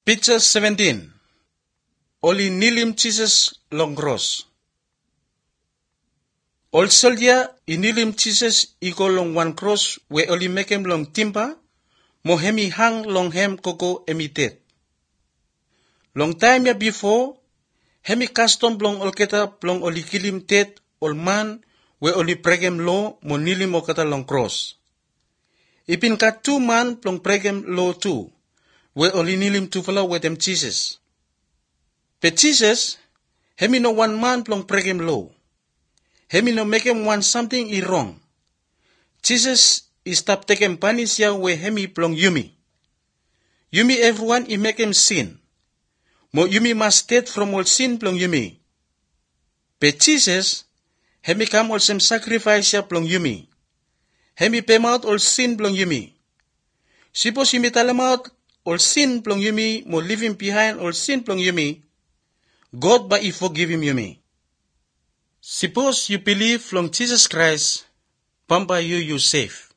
Picture 17. Oli nilim Jesus long cross. All soldier inilim Jesus iko long one cross we oli make him long timber, mo hemi hang long hem koko emitet. Long time ya before, hemi custom long olketa long oli kilim tet ol man we oli pregem lo mo nilim okata long cross. Ipin ka 2 man long pregem lo too, we oli nilim tufala wetem Jesus. Pe Jesus, hemi no 1 man long pregem lo. Hemi no make him want something is wrong. Jesus is stop taking punish ya we hemi plong yumi. Yumi everyone I make him sin. Mo yumi must state from all sin plong yumi. Pe Jesus, hemi come all some sacrifice ya plong yumi. Hemi pay out all sin plong yumi. Suppose yumi talam out all sin plong yumi, mo leaving behind all sin plong yumi, God ba I forgive him yumi. Suppose you believe from Jesus Christ, pamba you safe.